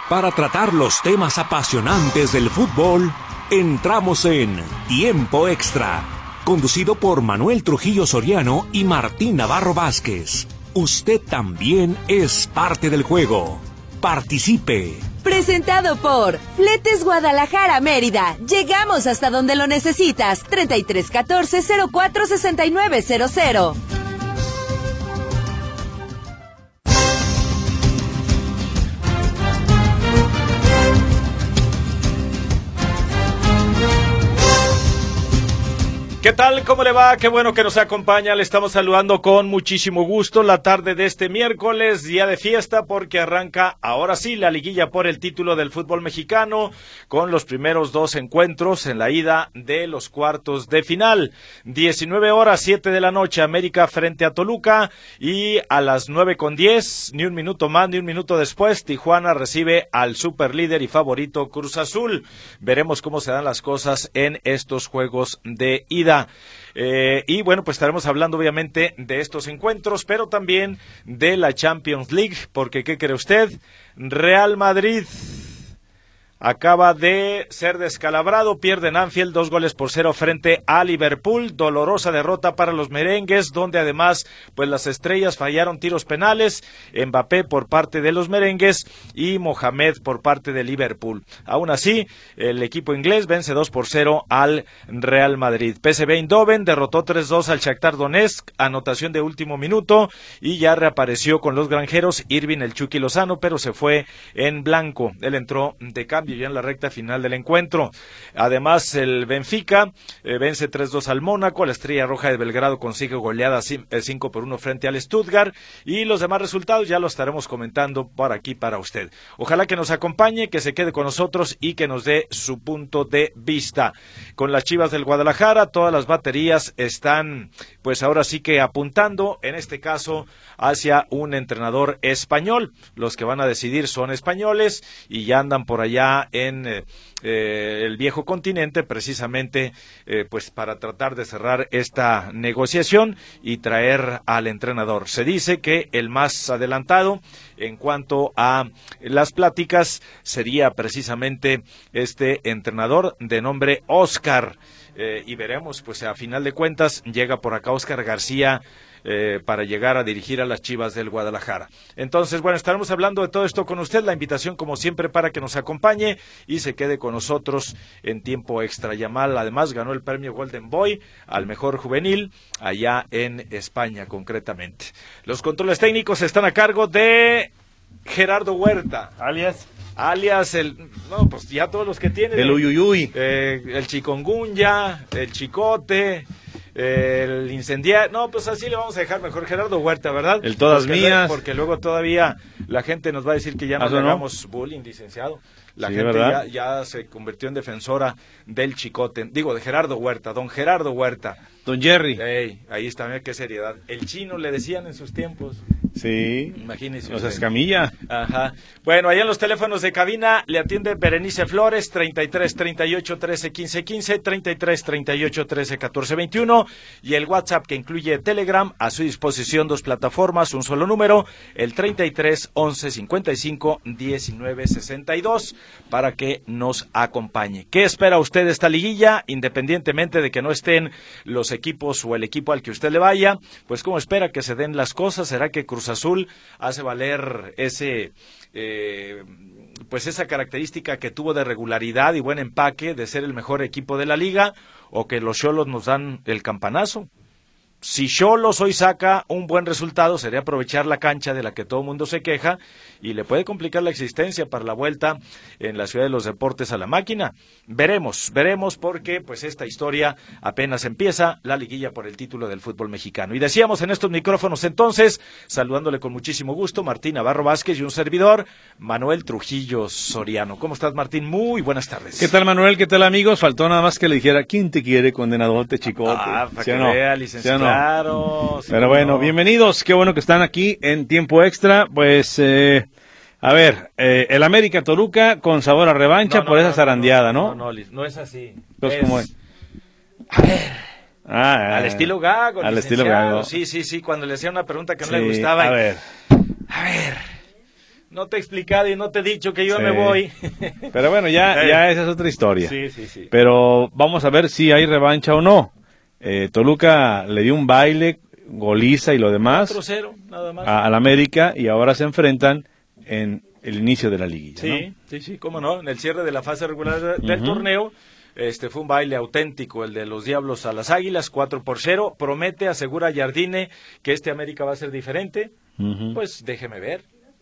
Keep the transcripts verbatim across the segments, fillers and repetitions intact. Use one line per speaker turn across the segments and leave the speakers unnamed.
Para tratar los temas apasionantes del fútbol, entramos en Tiempo Extra, conducido por Manuel Trujillo Soriano y Martín Navarro Vázquez. Usted también es parte del juego. Participe.
Presentado por Fletes Guadalajara Mérida. Llegamos hasta donde lo necesitas. treinta y tres catorce cero cuatro sesenta y nueve cero cero.
¿Qué tal? ¿Cómo le va? Qué bueno que nos acompaña. Le estamos saludando con muchísimo gusto la tarde de este miércoles, día de fiesta, porque arranca ahora sí la liguilla por el título del fútbol mexicano, con los primeros dos encuentros en la ida de los cuartos de final. diecinueve horas, siete de la noche, América frente a Toluca, y a las nueve con diez, ni un minuto más, ni un minuto después, Tijuana recibe al superlíder y favorito Cruz Azul. Veremos cómo se dan las cosas en estos juegos de ida. Eh, y bueno, pues estaremos hablando obviamente de estos encuentros, pero también de la Champions League, porque ¿qué cree usted? Real Madrid acaba de ser descalabrado, pierde en Anfield dos goles por cero frente a Liverpool, dolorosa derrota para los merengues, donde además pues las estrellas fallaron tiros penales, Mbappé por parte de los merengues y Mohamed por parte de Liverpool. Aún así, el equipo inglés vence dos por cero al Real Madrid. P S V Eindhoven derrotó tres dos al Shakhtar Donetsk, anotación de último minuto, y ya reapareció con los granjeros Irving el Chucky Lozano, pero se fue en blanco. Él entró de cambio ya en la recta final del encuentro. Además, el Benfica eh, vence tres dos al Mónaco, la Estrella Roja de Belgrado consigue goleada cinco por uno frente al Stuttgart, y los demás resultados ya los estaremos comentando por aquí para usted. Ojalá que nos acompañe, que se quede con nosotros y que nos dé su punto de vista. Con las Chivas del Guadalajara, todas las baterías están, pues ahora sí que apuntando, en este caso, hacia un entrenador español. Los que van a decidir son españoles y ya andan por allá en eh, eh, el viejo continente, precisamente eh, pues para tratar de cerrar esta negociación y traer al entrenador. Se dice que el más adelantado en cuanto a las pláticas sería precisamente este entrenador de nombre Oscar, eh, y veremos, pues a final de cuentas llega por acá Oscar García Eh, para llegar a dirigir a las Chivas del Guadalajara. Entonces, bueno, estaremos hablando de todo esto con usted. La invitación, como siempre, para que nos acompañe y se quede con nosotros en tiempo extra. Yamal, además, ganó el premio Golden Boy al mejor juvenil allá en España, concretamente. Los controles técnicos están a cargo de Gerardo Huerta, alias... alias el, no, pues ya todos los que tienen.
El uyuyuy.
Eh, el chikungunya, el chicote, el incendiario. No, pues así le vamos a dejar mejor Gerardo Huerta, ¿verdad?
El todas
porque
mías.
Luego, porque luego todavía la gente nos va a decir que ya no le
no?
hagamos bullying, licenciado. La
sí,
gente ya, ya se convirtió en defensora del chicote. Digo, de Gerardo Huerta, don Gerardo Huerta.
Don Jerry.
Ey, ahí está, mira qué seriedad. El chino le decían en sus tiempos.
Sí.
Imagínese.
O sea, Escamilla.
Ajá. Bueno, allá en los teléfonos de cabina le atiende Berenice Flores, treinta y tres, treinta y ocho, trece, quince, quince, treinta y tres, treinta y ocho, trece, catorce, veintiuno, y el WhatsApp que incluye Telegram, a su disposición dos plataformas, un solo número, el treinta y tres, once, cincuenta y cinco, diecinueve, sesenta y dos, para que nos acompañe. ¿Qué espera usted de esta liguilla? Independientemente de que no estén los equipos o el equipo al que usted le vaya, pues ¿cómo espera que se den las cosas? ¿Será que Cruz Azul hace valer ese eh, pues esa característica que tuvo de regularidad y buen empaque de ser el mejor equipo de la liga, o que los Xolos nos dan el campanazo? Si Xolos hoy saca un buen resultado, sería aprovechar la cancha de la que todo el mundo se queja y le puede complicar la existencia para la vuelta en la Ciudad de los Deportes a la Máquina. Veremos, veremos, porque pues esta historia apenas empieza, la liguilla por el título del fútbol mexicano. Y decíamos en estos micrófonos entonces, saludándole con muchísimo gusto, Martín Navarro Vázquez y un servidor, Manuel Trujillo Soriano. ¿Cómo estás, Martín? Muy buenas tardes.
¿Qué tal, Manuel? ¿Qué tal, amigos? Faltó nada más que le dijera, ¿quién te quiere, condenadote, chicote?
Ah, para
¿Sí
que
no?
vea, licenciado.
¿Sí no?
Claro. Sí,
Pero bueno,
no.
bienvenidos, qué bueno que están aquí en tiempo extra. Pues, eh, a ver, eh, el América Toluca con sabor a revancha
No, no,
por esa
no,
zarandeada, ¿no?
No, no, no, no es así.
Entonces,
es...
¿cómo es?
A ver.
Ah,
Al
ah,
estilo Gago,
Al
licenciado.
estilo Gago.
Sí, sí, sí, cuando le hacía una pregunta que no
Sí,
le gustaba.
a
y...
ver.
A ver. no te he explicado y no te he dicho que yo
Sí.
me voy.
Pero bueno, ya,
Eh.
ya esa es otra historia.
Sí, sí, sí.
Pero vamos a ver si hay revancha o no. Eh, Toluca le dio un baile, goliza y lo demás
cuatro cero, nada más.
a- al América y ahora se enfrentan en el inicio de la liguilla.
Sí,
¿no?
sí, sí, cómo no, en el cierre de la fase regular de- del
Ujú.
torneo, este fue un baile auténtico, el de los Diablos a las Águilas, cuatro por cero, promete, asegura Jardine que este América va a ser diferente,
Ujú.
pues déjeme ver.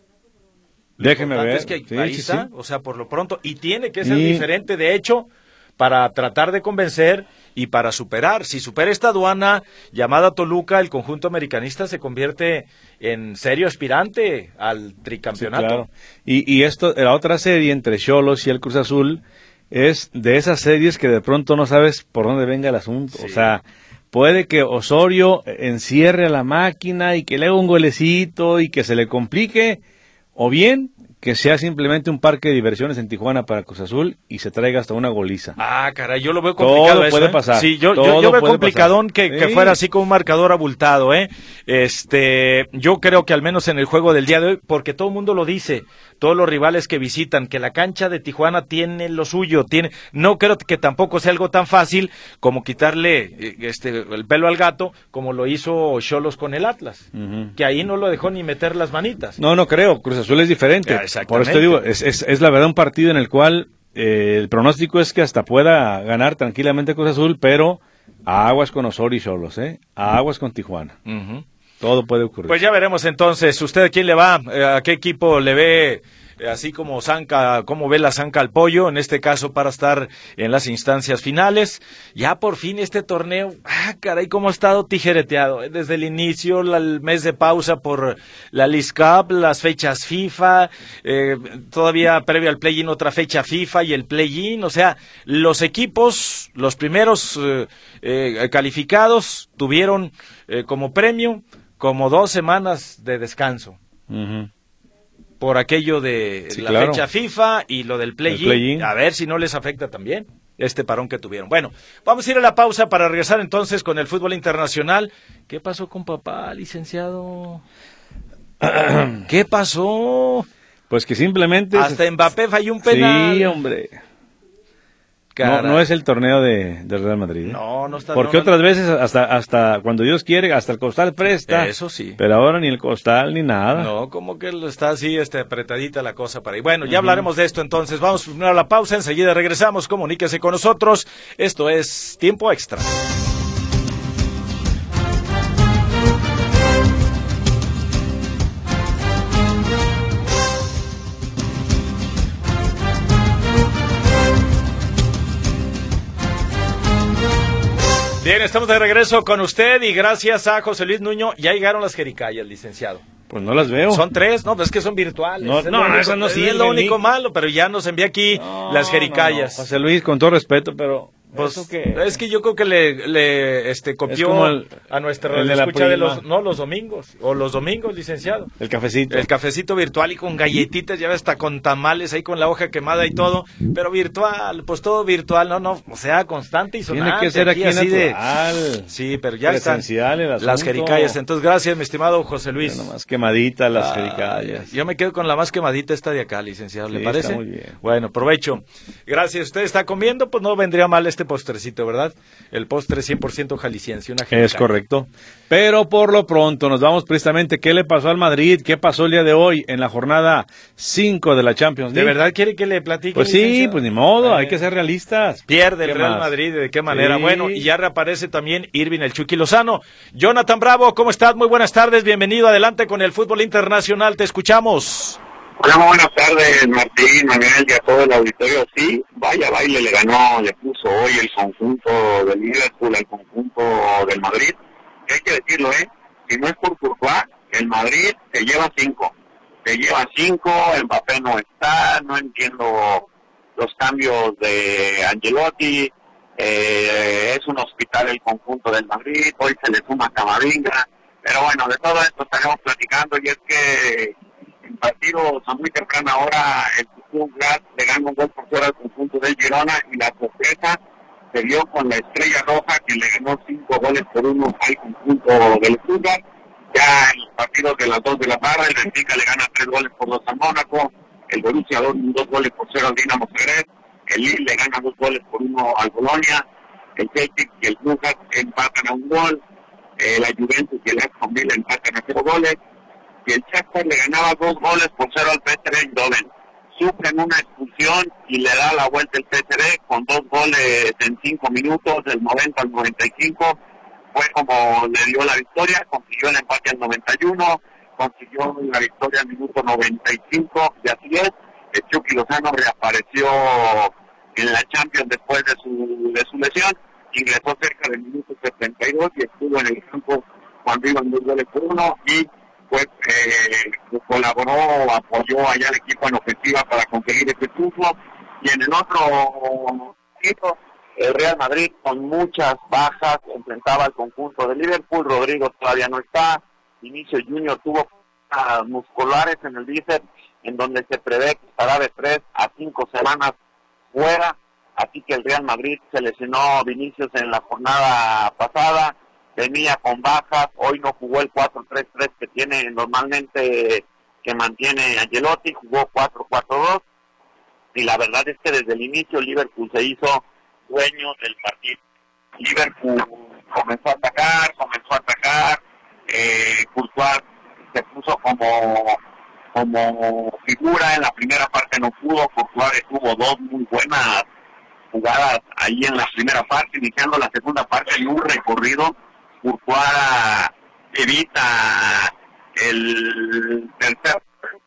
Lo
Déjeme
importante
ver.
es que
Sí,
ahí
sí,
está,
sí.
o sea, por lo pronto, y tiene que ser
Y-
diferente, de hecho, para tratar de convencer y para superar. Si supera esta aduana llamada Toluca, el conjunto americanista se convierte en serio aspirante al
Sí,
tricampeonato.
claro. Y, y esto, la otra serie entre Xolos y el Cruz Azul es de esas series que de pronto no sabes por dónde venga el asunto.
Sí.
O sea, puede que Osorio encierre a la máquina y que le haga un golecito y que se le complique, o bien que sea simplemente un parque de diversiones en Tijuana para Cruz Azul y se traiga hasta una goliza.
Ah, caray, yo lo veo complicado.
Todo
eso,
puede
¿eh?
pasar,
Sí, yo, yo,
todo
yo veo
puede
complicadón
pasar.
que, que
Sí.
fuera así como un marcador abultado, ¿eh? Este, yo creo que al menos en el juego del día de hoy, porque todo el mundo lo dice, todos los rivales que visitan, que la cancha de Tijuana tiene lo suyo, tiene, no creo que tampoco sea algo tan fácil como quitarle eh, este el pelo al gato, como lo hizo Xolos con el Atlas,
Ujú.
que ahí no lo dejó ni meter las manitas.
No, no creo. Cruz Azul es diferente.
Ah, exactamente.
Por eso te digo, es, es, es la verdad un partido en el cual eh, el pronóstico es que hasta pueda ganar tranquilamente Cruz Azul, pero a aguas con Osorio y Xolos, ¿eh? A aguas con Tijuana.
Ujú.
Todo puede ocurrir.
Pues ya veremos entonces, ¿usted a quién le va? Eh, ¿A qué equipo le ve? eh, Así como zanca, cómo ve la zanca al pollo, en este caso para estar en las instancias finales. Ya por fin este torneo, ah, caray, cómo ha estado tijereteado. eh, Desde el inicio, la- el mes de pausa por la Leagues Cup, las fechas FIFA, eh, todavía previo al play-in otra fecha FIFA y el play-in. O sea, los equipos, los primeros eh, eh, calificados tuvieron eh, como premio como dos semanas de descanso
Ujú.
por aquello de
Sí,
la
claro.
fecha FIFA y lo del
El
play-in,
play-in.
a ver si no les afecta también este parón que tuvieron. Bueno, vamos a ir a la pausa para regresar entonces con el fútbol internacional. ¿Qué pasó con papá, licenciado? ¿Qué pasó?
Pues que simplemente...
Hasta Mbappé falló un penal.
Sí, hombre. No,
Caray.
no es el torneo de, del Real Madrid. ¿eh?
No, no está...
Porque
no, no.
otras veces, hasta, hasta cuando Dios quiere, hasta el costal presta.
Eso sí.
Pero ahora ni el costal ni nada.
No, como que lo está así, este, apretadita la cosa para ahí. Bueno, ya hablaremos de esto entonces. Vamos primero a la pausa, enseguida regresamos. Comuníquese con nosotros. Esto es Tiempo Extra. Bien, estamos de regreso con usted y gracias a José Luis Nuño ya llegaron las jericayas, licenciado.
Pues no las veo.
Son tres, no, pues es que son virtuales.
No,
Es lo
no,
único-
esas no
es
sirven,
lo único
ni-
malo, pero ya nos envía aquí
No,
las
no,
jericayas.
no. José Luis, con todo respeto, pero...
Pues,
¿eso qué?
es que yo creo que le, le este, copió
como el-
a nuestra
el de la
escucha de
prima.
los, no, los domingos, o los domingos, licenciado.
El cafecito.
El cafecito virtual y con galletitas, ya ves, hasta con tamales ahí con la hoja quemada y todo, pero virtual, pues todo virtual, no, no, o sea, constante y sonante.
Tiene que ser aquí
así de-
natural.
Sí, pero ya están
Presencial el
las
asunto.
jericayas. Entonces, gracias, mi estimado José Luis.
Mira nomás quemadita las
Ah,
jericayas.
Yo me quedo con la más quemadita esta de acá, licenciado, ¿le
Sí,
parece?
está muy bien.
Bueno, provecho. Gracias. Usted está comiendo, pues no vendría mal este postrecito, ¿verdad? El postre cien por ciento jalisciense, una
Es
jericaya.
correcto. Pero por lo pronto nos vamos precisamente qué le pasó al Madrid, qué pasó el día de hoy en la jornada cinco de la Champions
¿De
League.
verdad quiere que le platique?
Pues sí,
licenciado?
pues ni modo,
Eh,
hay que ser realistas.
Pierde el
¿Qué
Real
más?
Madrid, ¿de qué manera?
Sí.
Bueno, y ya reaparece también Irving el Chucky Lozano. Jonathan Bravo, ¿cómo estás? Muy buenas tardes, bienvenido, adelante con el fútbol internacional, te escuchamos.
Hola, muy buenas tardes, Martín, Manuel y a todo el auditorio. Sí, vaya baile le ganó, le puso hoy el conjunto del Liverpool al conjunto del Madrid. Hay que decirlo, ¿eh? Si no es por Courtois, el Madrid se lleva cinco. Se lleva cinco, Mbappé no está, no entiendo los cambios de Ancelotti. Eh, es un hospital el conjunto del Madrid, hoy se le suma Camavinga. Pero bueno, de todo esto estaremos platicando y es que en partidos a muy temprana hora el Stuttgart le gana un gol por fuera al conjunto del Girona y la sorpresa se dio con la Estrella Roja que le ganó cinco goles por uno al conjunto del Stuttgart. Ya en los partidos de las dos de la tarde, el Benfica le gana tres goles por dos al Mónaco, el Borussia dos, dos goles por cero al Dinamo Zagreb, el Lille le gana dos goles por uno al Bolonia, el Celtic y el Brujas empatan a un gol, eh, la Juventus y el Aston Villa empatan a cero goles, y el Shakhtar le ganaba dos goles por cero al P S V Eindhoven. Sufren una expulsión y le da la vuelta el P S V con dos goles en cinco minutos, del noventa al noventa y cinco. Fue como le dio la victoria, consiguió el empate al noventa y uno, consiguió la victoria al minuto noventa y cinco, y así es, el Chucky Lozano reapareció en la Champions después de su, de su lesión, ingresó cerca del minuto setenta y dos y estuvo en el campo cuando iban dos goles por uno, y pues eh, colaboró, apoyó allá al equipo en ofensiva para conseguir ese triunfo. Y en el otro equipo, el Real Madrid, con muchas bajas, enfrentaba al conjunto de Liverpool. Rodrigo todavía no está, Vinicius Junior tuvo uh, musculares en el bíceps, en donde se prevé que estará de tres a cinco semanas fuera, así que el Real Madrid se lesionó Vinicius en la jornada pasada, venía con bajas, hoy no jugó el cuatro tres tres que tiene normalmente, que mantiene Ancelotti, jugó cuatro cuatro dos, y la verdad es que desde el inicio Liverpool se hizo dueño del partido. Liverpool comenzó a atacar, comenzó a atacar, eh, Courtois se puso como como figura, en la primera parte no pudo, Courtois tuvo dos muy buenas jugadas ahí en la primera parte, iniciando la segunda parte en un recorrido, Courtois evita el tercer,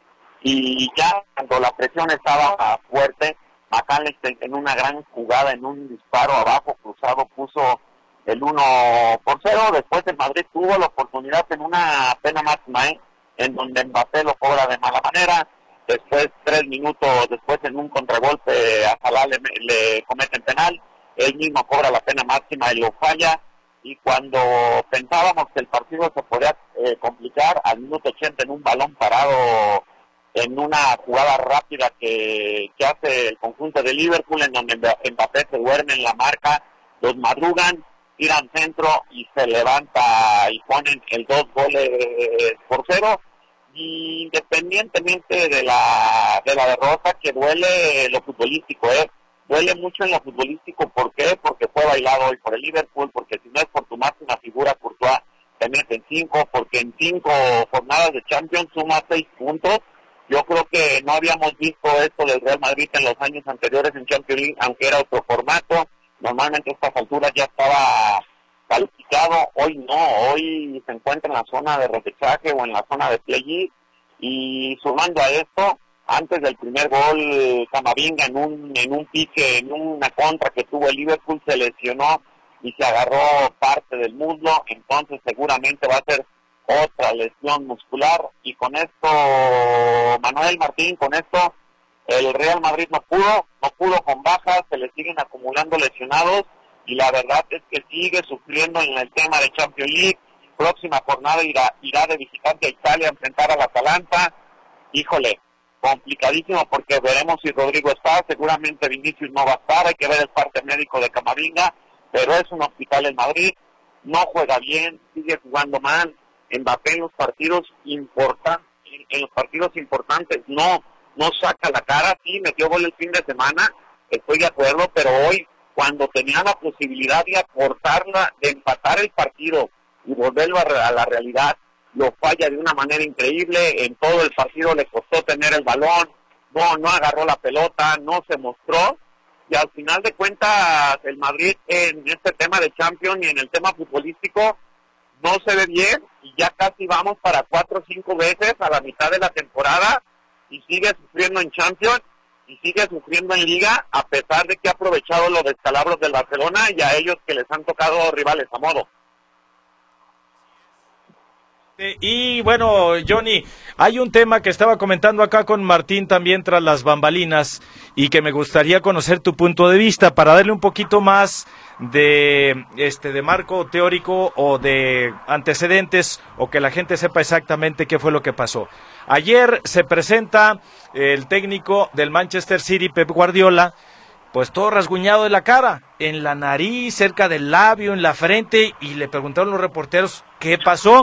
y ya cuando la presión estaba fuerte, McAllister en una gran jugada, en un disparo abajo cruzado, puso el uno por cero. Después el Madrid tuvo la oportunidad en una pena máxima, ¿eh? en donde Mbappé lo cobra de mala manera. Después, tres minutos después, en un contragolpe, a Salah le, le cometen penal. Él mismo cobra la pena máxima y lo falla. Y cuando pensábamos que el partido se podía eh, complicar, al minuto ochenta, en un balón parado, en una jugada rápida que, que hace el conjunto de Liverpool, en donde Mbappé se duerme en la marca, los madrugan, tiran centro y se levanta y ponen el dos goles por cero. Y independientemente de la de la derrota, que duele lo futbolístico, ¿eh? duele mucho en lo futbolístico. ¿Por qué? Porque fue bailado hoy por el Liverpool, porque si no es por tu máxima figura, Courtois, te meten cinco, porque en cinco jornadas de Champions suma seis puntos. Yo creo que no habíamos visto esto del Real Madrid en los años anteriores en Champions League, aunque era otro formato. Normalmente a estas alturas ya estaba calificado, hoy no, hoy se encuentra en la zona de repechaje o en la zona de play-in, y sumando a esto, antes del primer gol, Camavinga en un en un pique, en una contra que tuvo el Liverpool, se lesionó y se agarró parte del muslo, entonces seguramente va a ser otra lesión muscular, y con esto, Manuel Martín, con esto, el Real Madrid no pudo, no pudo con bajas, se le siguen acumulando lesionados, y la verdad es que sigue sufriendo en el tema de Champions League. Próxima jornada irá, irá de visitante a Italia a enfrentar al Atalanta. Híjole, complicadísimo, porque veremos si Rodrigo está, seguramente Vinicius no va a estar, hay que ver el parte médico de Camavinga, pero es un hospital en Madrid, no juega bien, sigue jugando mal. Mbappé en los partidos importantes, en los partidos importantes no, no saca la cara, sí metió gol el fin de semana, estoy de acuerdo, pero hoy, cuando tenía la posibilidad de aportarla, de empatar el partido y volverlo a, a la realidad, lo falla de una manera increíble. En todo el partido le costó tener el balón, no, no agarró la pelota, no se mostró, y al final de cuentas el Madrid en este tema de Champions y en el tema futbolístico no se ve bien, y ya casi vamos para cuatro o cinco veces a la mitad de la temporada, y sigue sufriendo en Champions, y sigue sufriendo en Liga, a pesar de que ha aprovechado los descalabros del Barcelona y a ellos que les han tocado rivales a modo.
Y bueno, Johnny, hay un tema que estaba comentando acá con Martín también tras las bambalinas, y que me gustaría conocer tu punto de vista para darle un poquito más de este de marco teórico o de antecedentes, o que la gente sepa exactamente qué fue lo que pasó. Ayer se presenta el técnico del Manchester City, Pep Guardiola, pues todo rasguñado de la cara, en la nariz, cerca del labio, en la frente, y le preguntaron los reporteros qué pasó.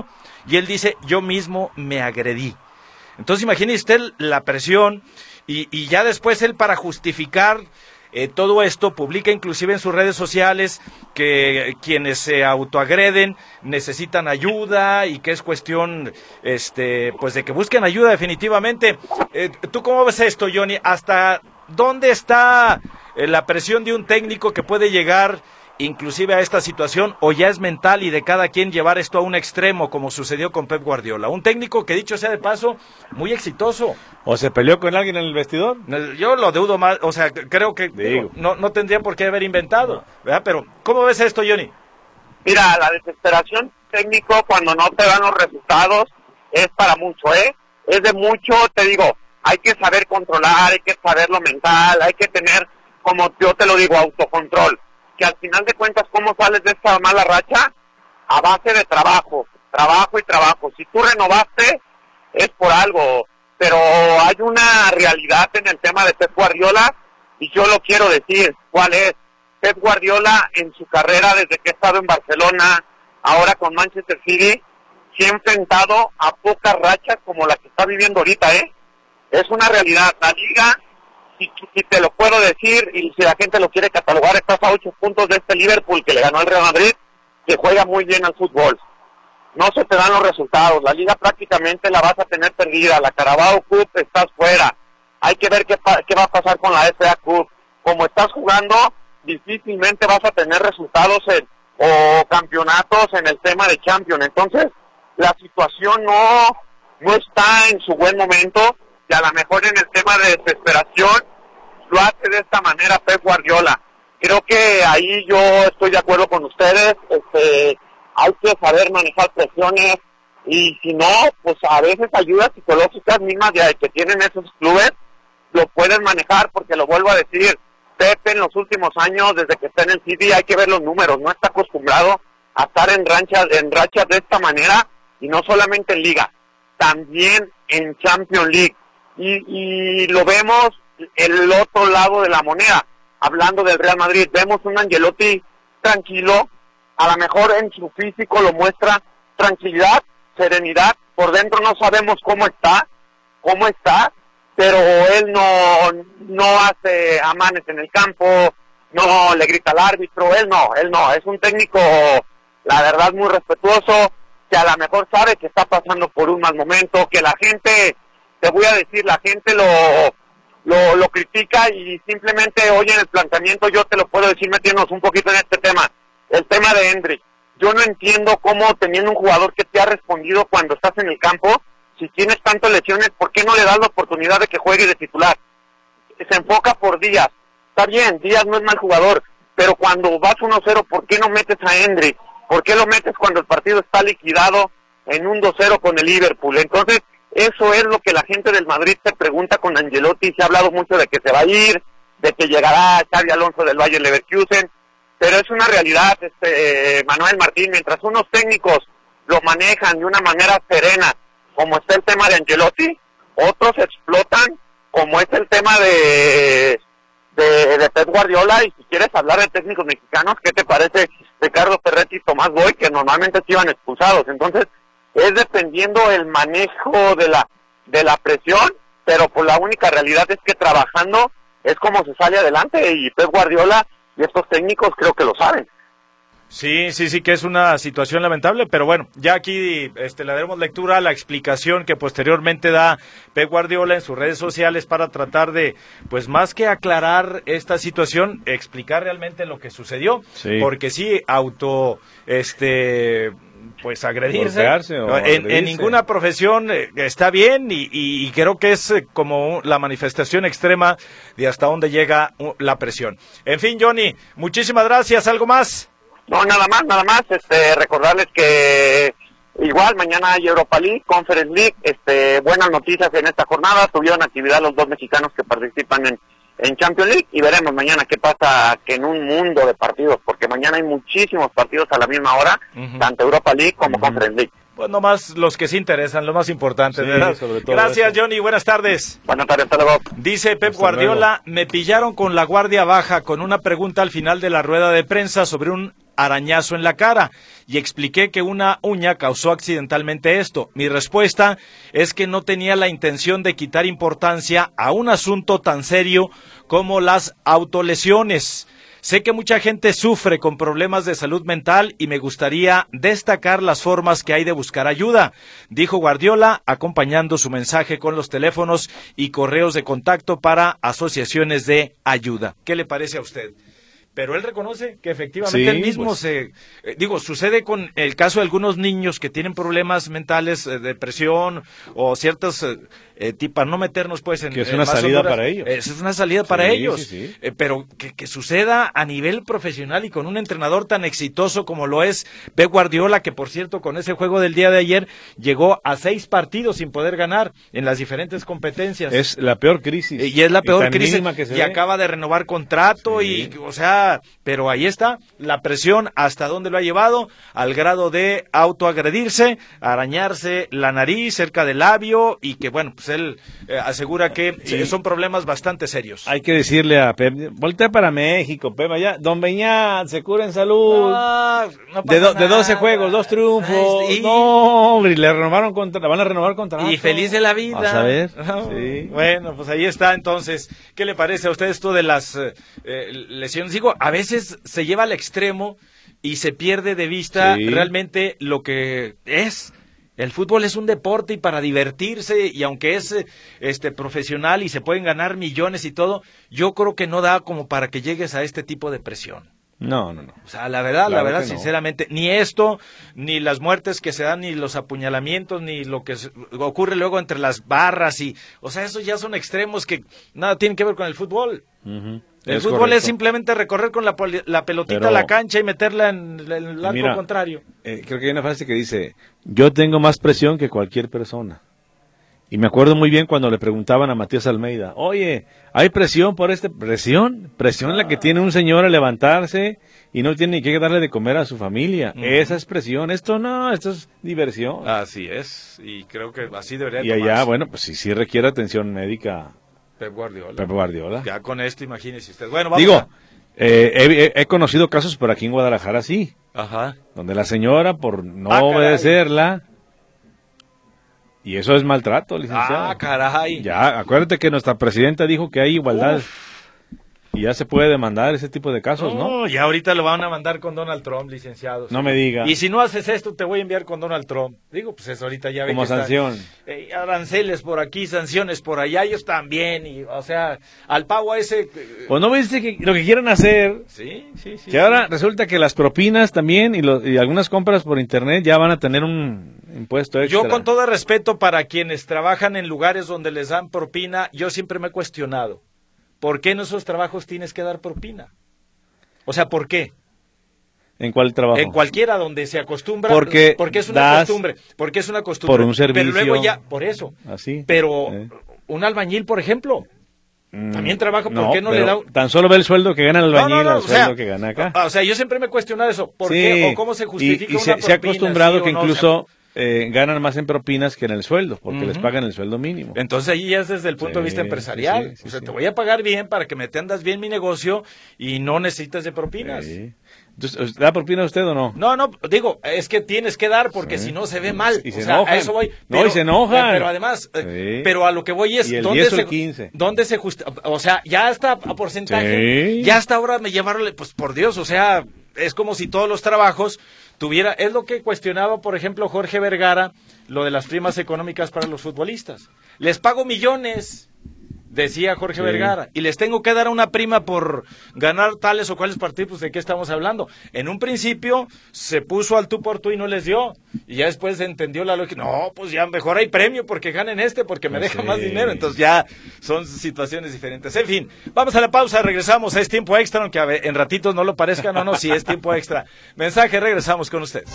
y él dice, yo mismo me agredí. Entonces imagine usted la presión, y, y ya después él para justificar eh, todo esto, publica inclusive en sus redes sociales que quienes se autoagreden necesitan ayuda y que es cuestión este pues de que busquen ayuda definitivamente. Eh, ¿Tú cómo ves esto, Johnny? ¿Hasta dónde está eh, la presión de un técnico que puede llegar inclusive a esta situación, o ya es mental y de cada quien llevar esto a un extremo, como sucedió con Pep Guardiola? Un técnico que, dicho sea de paso, muy exitoso.
¿O se peleó con alguien en el vestidor?
Yo lo dudo más, o sea, creo que digo, no, no tendría por qué haber inventado, ¿verdad? Pero, ¿cómo ves esto, Johnny?
Mira, la desesperación técnico cuando no te dan los resultados es para mucho, ¿eh? Es de mucho, te digo, hay que saber controlar, hay que saber lo mental, hay que tener, como yo te lo digo, autocontrol. Que al final de cuentas, ¿cómo sales de esta mala racha? A base de trabajo, trabajo y trabajo. Si tú renovaste, es por algo, pero hay una realidad en el tema de Pep Guardiola, y yo lo quiero decir, ¿cuál es? Pep Guardiola en su carrera, desde que ha estado en Barcelona, ahora con Manchester City, se ha enfrentado a pocas rachas como la que está viviendo ahorita, ¿eh? Es una realidad. La liga, si, si te lo puedo decir, y si la gente lo quiere catalogar, estás a ocho puntos de este Liverpool que le ganó al Real Madrid, que juega muy bien al fútbol. No se te dan los resultados, la liga prácticamente la vas a tener perdida, la Carabao Cup estás fuera, hay que ver qué, qué va a pasar con la F A Cup. Como estás jugando, difícilmente vas a tener resultados en, o campeonatos en el tema de Champions. Entonces, la situación no, no está en su buen momento, y a lo mejor en el tema de desesperación lo hace de esta manera Pep Guardiola. Creo que ahí yo estoy de acuerdo con ustedes, este, hay que saber manejar presiones, y si no, pues a veces ayudas psicológicas mismas de que tienen esos clubes, lo pueden manejar, porque lo vuelvo a decir, Pepe en los últimos años, desde que está en el City, hay que ver los números, no está acostumbrado a estar en rachas, en rachas de esta manera, y no solamente en Liga, también en Champions League. Y, y lo vemos el otro lado de la moneda, hablando del Real Madrid, vemos un Ancelotti tranquilo, a lo mejor en su físico lo muestra tranquilidad, serenidad, por dentro no sabemos cómo está, cómo está, pero él no, no hace amanes en el campo, no le grita al árbitro, él no, él no, es un técnico, la verdad, muy respetuoso, que a lo mejor sabe que está pasando por un mal momento, que la gente, te voy a decir, la gente lo, lo, lo critica, y simplemente hoy en el planteamiento yo te lo puedo decir metiéndonos un poquito en este tema, el tema de Endrick. Yo no entiendo cómo, teniendo un jugador que te ha respondido cuando estás en el campo, si tienes tantas lesiones, ¿por qué no le das la oportunidad de que juegue de titular? Se enfoca por Díaz. Está bien, Díaz no es mal jugador, pero cuando vas uno cero, ¿por qué no metes a Endrick? ¿Por qué lo metes cuando el partido está liquidado en un dos cero con el Liverpool? Entonces, eso es lo que la gente del Madrid se pregunta con Ancelotti. Se ha hablado mucho de que se va a ir, de que llegará Xabi Alonso del Bayer Leverkusen, pero es una realidad, este Manuel Martín, mientras unos técnicos lo manejan de una manera serena, como está el tema de Ancelotti, otros explotan, como es el tema de, de, de Pep Guardiola. Y si quieres hablar de técnicos mexicanos, ¿qué te parece Ricardo Ferretti y Tomás Boy, que normalmente se iban expulsados? Entonces, es dependiendo el manejo de la de la presión, pero pues la única realidad es que trabajando es como se sale adelante, y Pep Guardiola y estos técnicos creo que lo saben.
Sí, sí, sí, que es una situación lamentable, pero bueno, ya aquí este, le daremos lectura a la explicación que posteriormente da Pep Guardiola en sus redes sociales para tratar de, pues más que aclarar esta situación, explicar realmente lo que sucedió, sí. Porque sí, auto, este... pues agredirse en, en ninguna profesión eh, está bien, y, y, y creo que es eh, como la manifestación extrema de hasta dónde llega uh, la presión. En fin, Johnny, muchísimas gracias. ¿Algo más?
No, nada más, nada más. Este, recordarles que igual mañana hay Europa League, Conference League, este, buenas noticias en esta jornada. Tuvieron actividad los dos mexicanos que participan en en Champions League, y veremos mañana qué pasa, que en un mundo de partidos, porque mañana hay muchísimos partidos a la misma hora, uh-huh. Tanto Europa League como uh-huh. Conference League.
Pues nomás los que sí interesan, lo más importante. Sí, sobre todo Gracias, eso. Johnny, buenas tardes.
Buenas tardes, hasta luego.
Dice Pep hasta Guardiola, luego. Me pillaron con la guardia baja con una pregunta al final de la rueda de prensa sobre un arañazo en la cara y expliqué que una uña causó accidentalmente esto. Mi respuesta es que no tenía la intención de quitar importancia a un asunto tan serio como las autolesiones. Sé que mucha gente sufre con problemas de salud mental y me gustaría destacar las formas que hay de buscar ayuda, dijo Guardiola, acompañando su mensaje con los teléfonos y correos de contacto para asociaciones de ayuda. ¿Qué le parece a usted? Pero él reconoce que efectivamente
sí,
él mismo
pues.
se... Eh, digo, sucede con el caso de algunos niños que tienen problemas mentales, eh, depresión o ciertas... Eh, eh, para no meternos pues en...
Que es
en
una
más
salida
honduras,
para ellos.
Es una salida
sí,
para ellos.
Sí, sí.
Eh, pero que, que suceda a nivel profesional y con un entrenador tan exitoso como lo es Pep Guardiola, que por cierto con ese juego del día de ayer llegó a seis partidos sin poder ganar en las diferentes competencias.
Es la peor crisis.
Y es la peor crisis
que se
y
ve.
acaba de renovar contrato
sí.
y, o sea, pero ahí está la presión hasta dónde lo ha llevado, al grado de autoagredirse, arañarse la nariz cerca del labio y que bueno, pues él eh, asegura que
sí.
son problemas bastante serios.
Hay que decirle a Pep, voltea para México, Pep, allá, Don Beñat, se cura en salud.
No, no
de, do, de doce
nada.
juegos, dos triunfos.
Ay, y...
No, hombre, y le renovaron contra, van a renovar contrato.
Y feliz de la vida.
Vas a ver.
No,
sí.
Bueno, pues ahí está entonces. ¿Qué le parece a usted esto de las eh, lesiones? Digo, a veces se lleva al extremo y se pierde de vista
sí.
realmente lo que es. El fútbol es un deporte y para divertirse, y aunque es este profesional y se pueden ganar millones y todo, yo creo que no da como para que llegues a este tipo de presión.
No, no, no.
O sea, la verdad,
claro
la verdad,
no.
sinceramente, ni esto, ni las muertes que se dan, ni los apuñalamientos, ni lo que se, ocurre luego entre las barras y, o sea, esos ya son extremos que nada tienen que ver con el fútbol.
Uh-huh.
El
es
fútbol
correcto.
es simplemente recorrer con la, la pelotita
Pero,
a la cancha y meterla en el arco
mira,
contrario.
Eh, creo que hay una frase que dice, yo tengo más presión que cualquier persona. Y me acuerdo muy bien cuando le preguntaban a Matías Almeida, oye, ¿hay presión por este? ¿Presión? Presión ah. la que tiene un señor a levantarse y no tiene ni que darle de comer a su familia. Mm. Esa es presión. Esto no, esto es diversión.
Así es, y creo que así debería
Y allá,
tomarse.
bueno, pues sí, sí requiere atención médica.
Pep Guardiola.
Pep Guardiola.
Ya con esto, imagínese usted. Bueno, vamos
Digo,
a...
eh, he, he conocido casos por aquí en Guadalajara, sí.
Ajá.
Donde la señora, por no
ah,
obedecerla... Y eso es maltrato, licenciado.
Ah, caray.
Ya, acuérdate que nuestra presidenta dijo que hay igualdad. Uf. Y ya se puede demandar ese tipo de casos, ¿no?
No, ya ahorita lo van a mandar con Donald Trump, licenciado.
No me diga.
Y si no haces esto, te voy a enviar con Donald Trump. Digo, pues eso ahorita ya ve
como
que
sanción.
Está, eh, aranceles por aquí, sanciones por allá, ellos también. Y, o sea, al pavo a ese... Eh,
pues no viste que lo que quieren hacer.
Sí, sí, sí.
Que sí. Ahora resulta que las propinas también y, lo, y algunas compras por internet ya van a tener un impuesto extra.
Yo con todo respeto para quienes trabajan en lugares donde les dan propina, yo siempre me he cuestionado. ¿Por qué en esos trabajos tienes que dar propina? O sea, ¿por qué?
¿En cuál trabajo?
En cualquiera donde se acostumbra.
Porque,
porque es una costumbre. Porque es una costumbre.
Por un servicio.
Pero luego ya, por eso.
Así.
Pero
eh.
un albañil, por ejemplo, mm, también trabaja. ¿Por
no,
qué no le da?
Tan solo ve el sueldo que gana el albañil
no, no, no,
al
o
sueldo
sea,
que gana acá.
O sea, yo siempre me he cuestionado eso. ¿Por
sí,
qué? ¿O cómo se justifica
y, y
una
se,
propina?
se ha acostumbrado
¿sí
que
no?
incluso...
O sea,
Eh, ganan más en propinas que en el sueldo, porque uh-huh. les pagan el sueldo mínimo.
Entonces ahí ya es desde el punto
sí,
de vista empresarial.
Sí, sí,
o sea,
sí.
te voy a pagar bien para que me atiendas bien mi negocio y no necesitas de propinas.
Sí. Entonces, ¿da propina usted o no?
No, no, digo, es que tienes que dar porque sí. si no se ve mal.
Y
o
se
sea,
enojan.
a eso voy.
Pero, no, y se enojan.
Pero además,
sí.
eh, pero a lo que voy es,
¿y el
¿dónde
diez o
se,
el quince?
¿dónde se justa? O sea, ya está a porcentaje.
Sí.
Ya hasta ahora me llevaron, pues por Dios, o sea, es como si todos los trabajos tuviera, es lo que cuestionaba, por ejemplo, Jorge Vergara, lo de las primas económicas para los futbolistas. Les pago millones, decía Jorge sí. Vergara, y les tengo que dar una prima por ganar tales o cuales partidos. Pues, ¿de qué estamos hablando? En un principio se puso al tú por tú y no les dio, y ya después entendió la lógica. No, pues ya mejor hay premio porque ganen este, porque me pues deja sí. más dinero. Entonces ya son situaciones diferentes. En fin, vamos a la pausa, regresamos. Es tiempo extra, aunque a ver, en ratitos no lo parezca. No, no, sí es tiempo extra. Mensaje, regresamos con usted.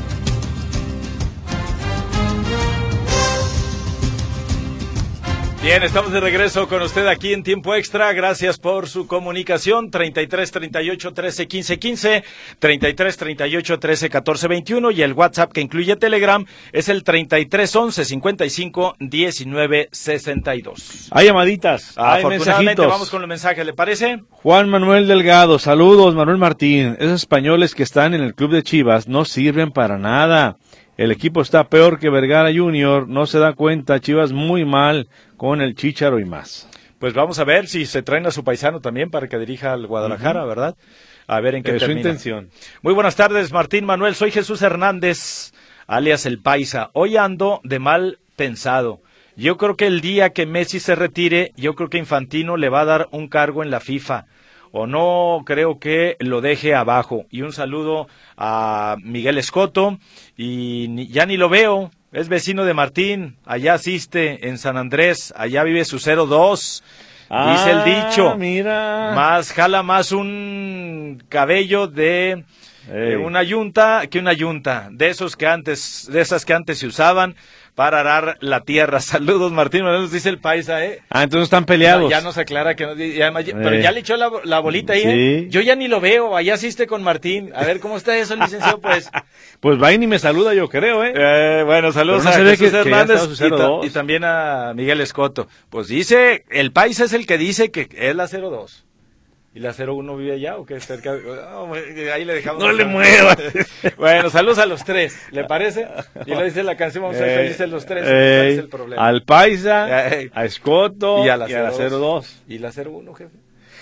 Bien, Bien, estamos de regreso con usted aquí en Tiempo Extra. Gracias por su comunicación. treinta y tres, treinta y ocho, trece, quince, quince, treinta y tres, treinta y ocho, trece, catorce, veintiuno y el WhatsApp que incluye Telegram es el treinta y tres, once, cincuenta y cinco, diecinueve, sesenta y dos.
Hay llamaditas, hay
Afortunadamente
mensajitos.
vamos con los mensajes, ¿le parece?
Juan Manuel Delgado, saludos Manuel Martín. Esos españoles que están en el club de Chivas no sirven para nada. El equipo está peor que Vergara Junior, no se da cuenta, Chivas muy mal con el Chícharo y más.
Pues vamos a ver si se traen a su paisano también para que dirija al Guadalajara, uh-huh. ¿verdad? A ver en qué
es
termina.
su intención.
Muy buenas tardes, Martín Manuel. Soy Jesús Hernández, alias El Paisa. Hoy ando de mal pensado. Yo creo que el día que Messi se retire, yo creo que Infantino le va a dar un cargo en la FIFA. O no creo que lo deje abajo. Y un saludo a Miguel Escoto. Y ni, ya ni lo veo. Es vecino de Martín. Allá asiste en San Andrés. Allá vive su cero dos. Ah, dice el dicho.
Mira.
Más jala más un cabello de eh, una yunta que una yunta. De esos que antes, de esas que antes se usaban para arar la tierra. Saludos, Martín, nos dice el Paisa, ¿eh?
Ah, entonces están peleados.
Ya, ya nos aclara que no, ya, eh. pero ya le echó la, la bolita ahí,
sí.
¿eh? Yo ya ni lo veo, allá asiste con Martín. A ver, ¿cómo está eso, licenciado? Pues
pues va y ni me saluda, yo creo, ¿eh?
eh bueno, saludos
no
a
Jesús
que,
Hernández
que y, ta, y también a Miguel Escoto. Pues dice, el Paisa es el que dice que es la cero dos. ¿Y la cero uno vive allá o qué? Cerca? Oh, ahí le dejamos.
No le muevas.
Bueno, saludos a los tres, ¿le parece? Y lo dice la canción, vamos a ser eh, felices los tres.
Eh,
es el problema.
Al Paisa, eh, a Escoto
y a la,
y a la cero dos.
Y la cero uno, jefe.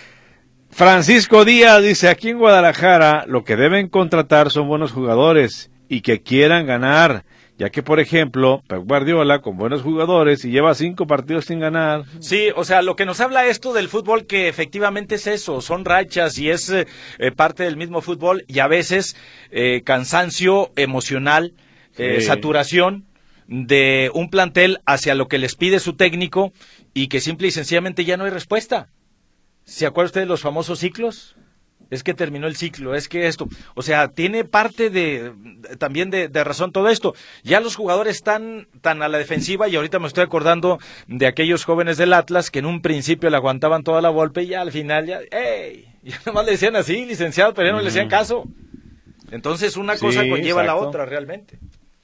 Francisco Díaz dice, aquí en Guadalajara lo que deben contratar son buenos jugadores y que quieran ganar. Ya que, por ejemplo, Pep Guardiola, con buenos jugadores, y lleva cinco partidos sin ganar.
Sí, o sea, lo que nos habla esto del fútbol, que efectivamente es eso, son rachas y es eh, parte del mismo fútbol, y a veces eh, cansancio emocional, eh, sí. saturación de un plantel hacia lo que les pide su técnico, y que simple y sencillamente ya no hay respuesta. ¿Se acuerdan ustedes de los famosos ciclos? Es que terminó el ciclo, es que esto, o sea, tiene parte de también de, de razón todo esto. Ya los jugadores están tan a la defensiva, y ahorita me estoy acordando de aquellos jóvenes del Atlas que en un principio le aguantaban toda la golpe y ya al final ya, ¡ey! Ya nomás le decían así, licenciado, pero ya no mm. le hacían caso. Entonces una cosa sí, conlleva a la otra realmente.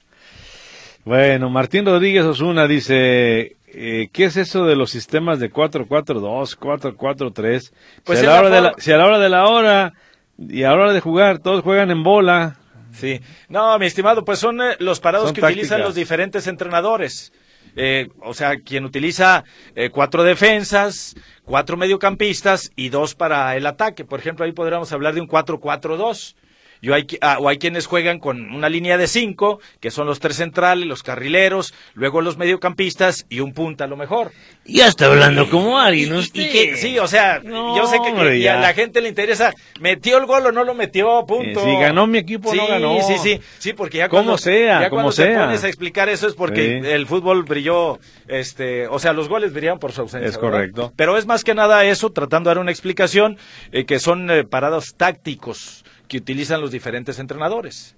Bueno, Martín Rodríguez Osuna dice... Eh, ¿Qué es eso de los sistemas de cuatro cuatro dos, cuatro cuatro tres? Pues si, a la hora de la, si a la hora de la hora y a la hora de jugar todos juegan en bola.
Sí, no, mi estimado, pues son eh, los parados
son
que
tácticas.
utilizan los diferentes entrenadores. Eh, o sea, quien utiliza eh, cuatro defensas, cuatro mediocampistas y dos para el ataque. Por ejemplo, ahí podríamos hablar de un cuatro cuatro dos. Yo hay, ah, o hay quienes juegan con una línea de cinco, que son los tres centrales, los carrileros, luego los mediocampistas y un punta a lo mejor.
Ya está hablando como Ari, ¿no?
Y, y que, sí, o sea, no, yo sé que, que y a la gente le interesa, ¿metió el gol o no lo metió? Punto.
Eh, si ganó mi equipo o
sí,
no ganó.
Sí, sí, sí, porque ya
como
cuando,
sea,
ya
como
cuando
sea.
te pones a explicar eso es porque
sí.
el fútbol brilló, este, o sea, los goles brillaron por su ausencia.
Es correcto.
¿verdad? Pero es más que nada eso, tratando de dar una explicación, eh, que son eh, parados tácticos que utilizan los diferentes entrenadores.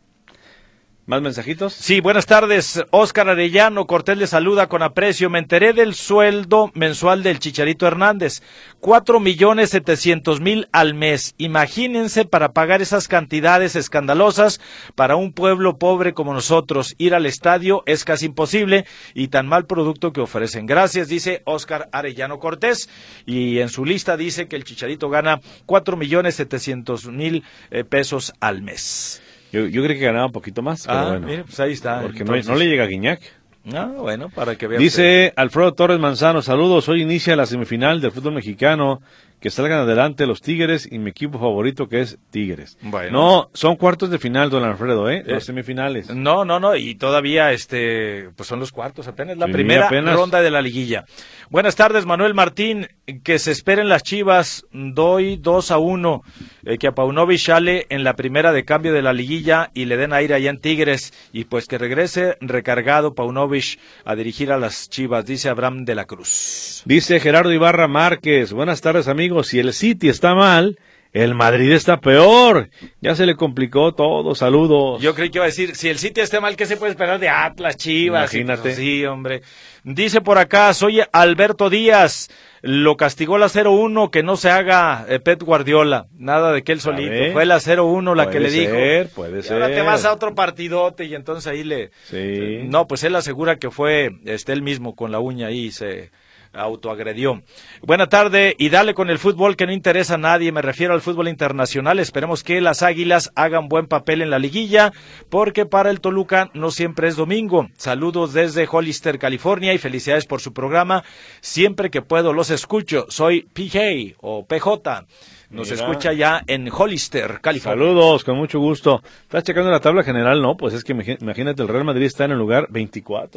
¿Más mensajitos?
Sí, buenas tardes. Óscar Arellano Cortés le saluda con aprecio. Me enteré del sueldo mensual del Chicharito Hernández. Cuatro millones setecientos mil al mes. Imagínense para pagar esas cantidades escandalosas para un pueblo pobre como nosotros. Ir al estadio es casi imposible y tan mal producto que ofrecen. Gracias, dice Óscar Arellano Cortés. Y en su lista dice que el Chicharito gana cuatro millones setecientos mil eh, pesos al mes.
Yo, yo creo que ganaba un poquito más, pero
ah,
bueno.
Mire, pues ahí está.
Porque no, no le llega a Guiñac.
Ah, bueno, para que vean.
Dice usted. Alfredo Torres Manzano, saludos, hoy inicia la semifinal del fútbol mexicano, que salgan adelante los Tigres y mi equipo favorito que es Tigres.
Bueno.
No, son cuartos de final, don Alfredo, ¿eh?
eh
Los semifinales.
No, no, no, y todavía este, pues son los cuartos, apenas la
sí,
primera
apenas.
ronda de la liguilla. Buenas tardes, Manuel Martín, que se esperen las Chivas, doy dos a uno, eh, que a Paunovic sale en la primera de cambio de la liguilla y le den aire allá en Tigres, y pues que regrese recargado Paunovic a dirigir a las Chivas, dice Abraham de la Cruz.
Dice Gerardo Ibarra Márquez, buenas tardes amigos, si el City está mal, El Madrid está peor. Ya se le complicó todo. Saludos.
Yo creí que iba a decir, si el City está mal, ¿qué se puede esperar de Atlas, Chivas?
Imagínate.
Pues, sí, hombre. Dice por acá, soy Alberto Díaz. Lo castigó la cero uno, que no se haga eh, Pep Guardiola. Nada de que él solito.
¿Sabe?
Fue la cero uno la que le dijo.
Puede ser, puede
y
ser.
ahora te vas a otro partidote y entonces ahí le...
Sí.
No, pues él asegura que fue este él mismo con la uña ahí se autoagredió. Buena tarde y dale con el fútbol que no interesa a nadie, me refiero al fútbol internacional. Esperemos que las Águilas hagan buen papel en la liguilla, porque para el Toluca no siempre es domingo. Saludos desde Hollister, California, y felicidades por su programa. Siempre que puedo los escucho. Soy P J o P J. Nos
Mira.
escucha ya en Hollister, California.
Saludos, con mucho gusto. ¿Estás checando la tabla general? No, pues es que imagínate, el Real Madrid está en el lugar veinticuatro.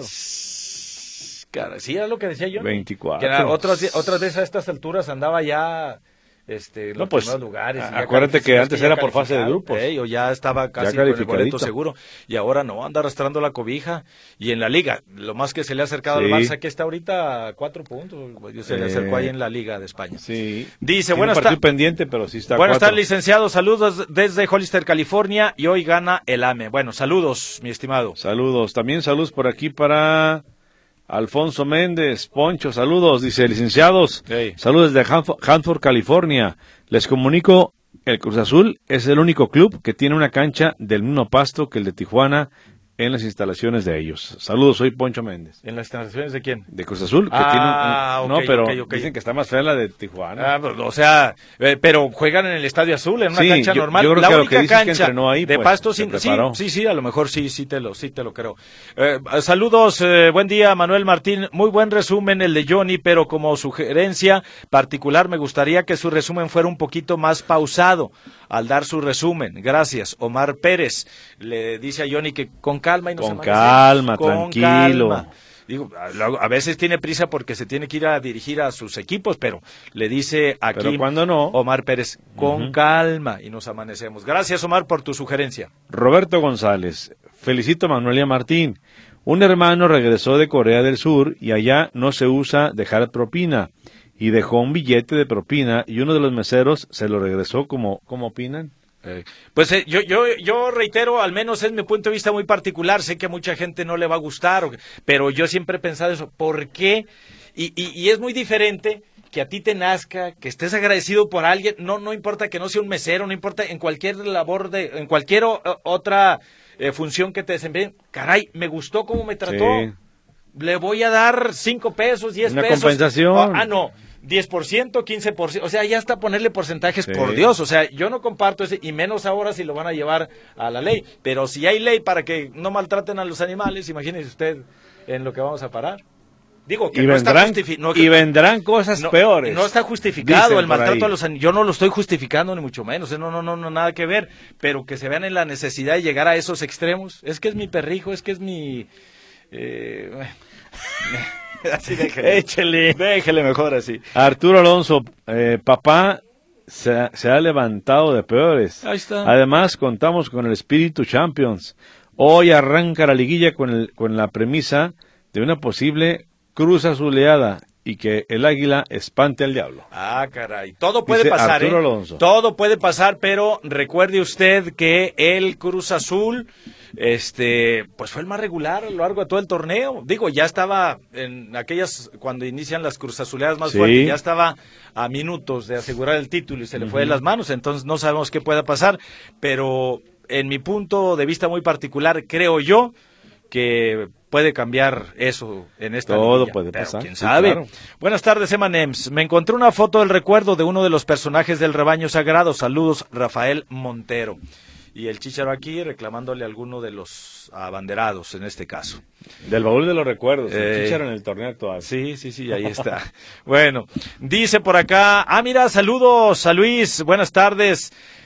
Cara, sí, era lo que decía yo.
veinticuatro.
Que era otras, otras veces a estas alturas andaba ya este, en
No,
los
pues,
primeros lugares.
a-
y ya
acuérdate que
calificados,
antes
ya
era por fase de
calificado,
grupos.
eh, o ya estaba casi
Ya
con el boleto
calificadito.
seguro. Y ahora no, anda arrastrando la cobija. Y en la liga, lo más que se le ha acercado
Sí.
al Barça, que está ahorita a cuatro puntos. Se le
Eh,
acercó ahí en la Liga de España.
Sí.
Dice,
Tiene
buenas
un partido
tardes.
pendiente, pero sí está
Buenas
cuatro.
tardes, licenciado. Saludos desde Hollister, California. Y hoy gana el A M E. Bueno, saludos, mi estimado.
Saludos. También saludos por aquí para Alfonso Méndez. Poncho, saludos. Dice, licenciados.
Hey.
Saludos desde Hanford, Hanford, California. Les comunico, el Cruz Azul es el único club que tiene una cancha del mismo pasto que el de Tijuana en las instalaciones de ellos. Saludos, soy Poncho Méndez.
¿En las instalaciones de quién?
De Cruz Azul, que
Ah,
tiene un,
ok,
no, pero
ok, ok.
dicen que está más fea la de Tijuana.
Ah, pues, o sea, eh, pero juegan en el Estadio Azul, en una
Sí,
cancha
yo-
normal.
yo creo
la
que lo
única
que dices es que
cancha
entrenó ahí,
de
pues,
pasto,
se
sí, sí,
preparó.
sí, sí, a lo mejor sí, sí te lo, sí te lo creo. Eh, saludos, eh, buen día, Manuel Martín. Muy buen resumen el de Johnny, pero como sugerencia particular me gustaría que su resumen fuera un poquito más pausado al dar su resumen. Gracias, Omar Pérez. Le dice a Johnny que con calma y no
Con
se amanece.
calma,
Con
tranquilo.
calma. Digo, a, a veces tiene prisa porque se tiene que ir a dirigir a sus equipos, pero le dice aquí
Pero cuando no.
Omar Pérez, con
Ujú.
calma y nos amanecemos. Gracias, Omar, por tu sugerencia.
Roberto González, felicito a Manuel y a Martín. Un hermano regresó de Corea del Sur y allá no se usa dejar propina. Y dejó un billete de propina y uno de los meseros se lo regresó. como, ¿Cómo opinan?
Eh, pues eh, yo, yo, yo reitero, al menos es mi punto de vista muy particular, sé que a mucha gente no le va a gustar, o- pero yo siempre he pensado eso, ¿por qué? Y, y, y es muy diferente que a ti te nazca, que estés agradecido por alguien, no, no importa que no sea un mesero, no importa en cualquier labor, de, en cualquier o- otra eh, función que te desempeñen, caray, me gustó cómo me trató,
Sí.
le voy a dar cinco pesos, diez
Una
pesos.
compensación.
Ah, ah, no. diez por ciento, quince por ciento, o sea, ya hasta ponerle porcentajes,
Sí.
por Dios, o sea, yo no comparto ese, y menos ahora si lo van a llevar a la ley, pero si hay ley para que no maltraten a los animales, imagínese usted en lo que vamos a parar. Digo que
Y
no
vendrán,
está justifi- no,
y vendrán cosas
no,
peores.
no está justificado
Dicen
el
por
maltrato
ahí.
a los animales, yo no lo estoy justificando ni mucho menos, eh, no, no, no, no, nada que ver, pero que se vean en la necesidad de llegar a esos extremos, es que es mi perrijo, es que es mi... Eh, así déjele.
Échele.
Déjele mejor así.
Arturo Alonso, eh, papá se, se ha levantado de peores.
Ahí está.
Además, contamos con el Espíritu Champions. Hoy arranca la liguilla con, el, con la premisa de una posible cruz azuleada y que el águila espante al diablo.
Ah, caray. Todo puede
Dice
pasar,
Arturo
¿eh?
Alonso.
Todo puede pasar, pero recuerde usted que el Cruz Azul, este, pues fue el más regular a lo largo de todo el torneo. Digo, ya estaba en aquellas, cuando inician las Cruz Azuleadas más
Sí.
fuertes, ya estaba a minutos de asegurar el título y se le fue de las manos, entonces no sabemos qué pueda pasar, pero en mi punto de vista muy particular, creo yo que puede cambiar eso en esta
Todo
liguilla,
puede
pero
pasar,
quién
sí,
sabe.
claro.
Buenas tardes, Emanems. Me encontré una foto del recuerdo de uno de los personajes del rebaño sagrado. Saludos, Rafael Montero. Y el Chícharo aquí reclamándole a alguno de los abanderados en este caso.
Del baúl de los recuerdos,
Eh,
el Chícharo en el torneo actual.
Sí, sí, sí, ahí está. Bueno, dice por acá, ah, mira, saludos a Luis, buenas tardes.